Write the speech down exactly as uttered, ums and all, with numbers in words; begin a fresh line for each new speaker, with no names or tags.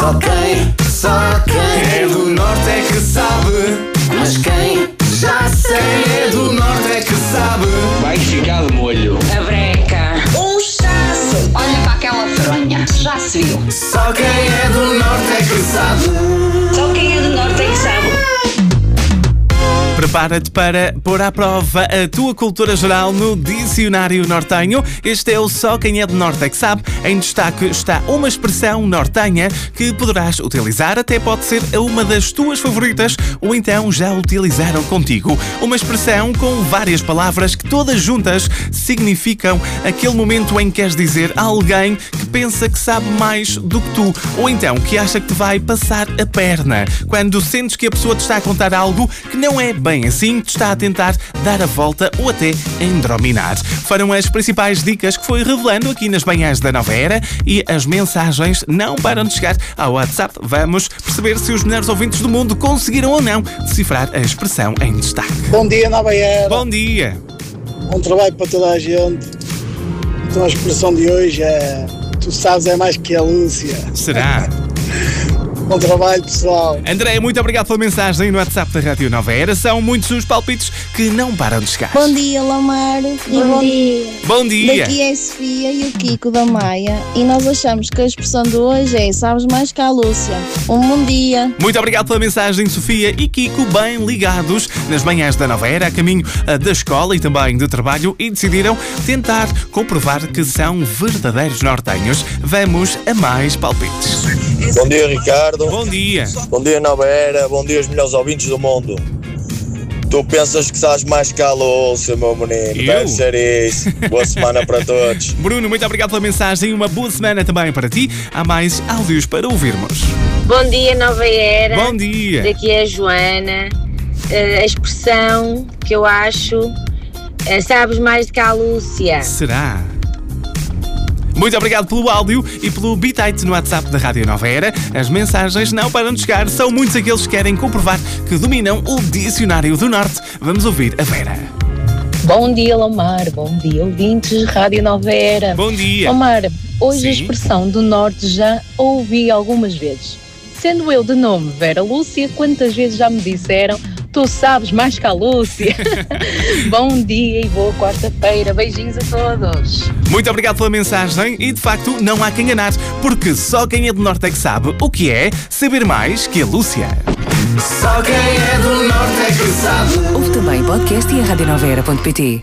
Só quem, só quem é do norte é que sabe. Mas quem já sei é do norte é que sabe.
Vai ficar de molho.
A breca. Um chasso. Olha para aquela fronha. Já se viu.
Só quem é do norte é que sabe.
Só quem é do norte é que sabe.
Prepara-te para pôr à prova a tua cultura geral no Dicionário Nortenho. Este é o Só Quem é do Norte é que sabe. Em destaque está uma expressão nortenha que poderás utilizar, até pode ser uma das tuas favoritas ou então já utilizaram contigo. Uma expressão com várias palavras que todas juntas significam aquele momento em que queres dizer a alguém que pensa que sabe mais do que tu ou então que acha que te vai passar a perna. Quando sentes que a pessoa te está a contar algo que não é bem assim, te está a tentar dar a volta ou até a endrominar. Foram as principais dicas que foi revelando aqui nas manhãs da Nova Era e as mensagens não param de chegar ao WhatsApp. Vamos perceber se os melhores ouvintes do mundo conseguiram ou não decifrar a expressão em destaque.
Bom dia, Nova Era.
Bom dia.
Bom trabalho para toda a gente. Então a expressão de hoje é: tu sabes é mais que a Lúcia.
Será?
Bom trabalho, pessoal.
André, muito obrigado pela mensagem no WhatsApp da Rádio Nova Era. São muitos os palpites que não param de chegar.
Bom dia, Lamar.
Bom dia.
Bom dia.
Daqui é a Sofia e o Kiko da Maia. E nós achamos que a expressão de hoje é: sabes mais que a Lúcia. Um bom dia.
Muito obrigado pela mensagem, Sofia e Kiko, bem ligados nas manhãs da Nova Era, a caminho uh, da escola e também do trabalho, e decidiram tentar comprovar que são verdadeiros nortenhos. Vamos a mais palpites.
Bom dia, Ricardo.
Bom dia.
Bom dia, Nova Era. Bom dia, os melhores ouvintes do mundo. Tu pensas que sabes mais que a Lúcia, meu menino.
Eu?
Deve ser isso. Boa semana para todos.
Bruno, muito obrigado pela mensagem. Uma boa semana também para ti. Há mais áudios para ouvirmos.
Bom dia, Nova Era.
Bom dia.
Daqui é a Joana. Uh, a expressão que eu acho é: sabes mais do que a Lúcia.
Será? Muito obrigado pelo áudio e pelo bitite no WhatsApp da Rádio Nova Era. As mensagens não param de chegar. São muitos aqueles que querem comprovar que dominam o Dicionário do Norte. Vamos ouvir a Vera.
Bom dia, Lomar. Bom dia, ouvintes. Rádio Nova Era.
Bom dia.
Lomar, hoje
Sim.
a expressão do Norte já ouvi algumas vezes. Sendo eu de nome Vera Lúcia, quantas vezes já me disseram: tu sabes mais que a Lúcia. Bom dia e boa quarta-feira. Beijinhos a todos.
Muito obrigado pela mensagem e, de facto, não há quem enganar, porque só quem é do Norte é que sabe o que é saber mais que a Lúcia.
Só quem é do norte é que sabe.
Ouve também podcast e a radionovaera ponto pt.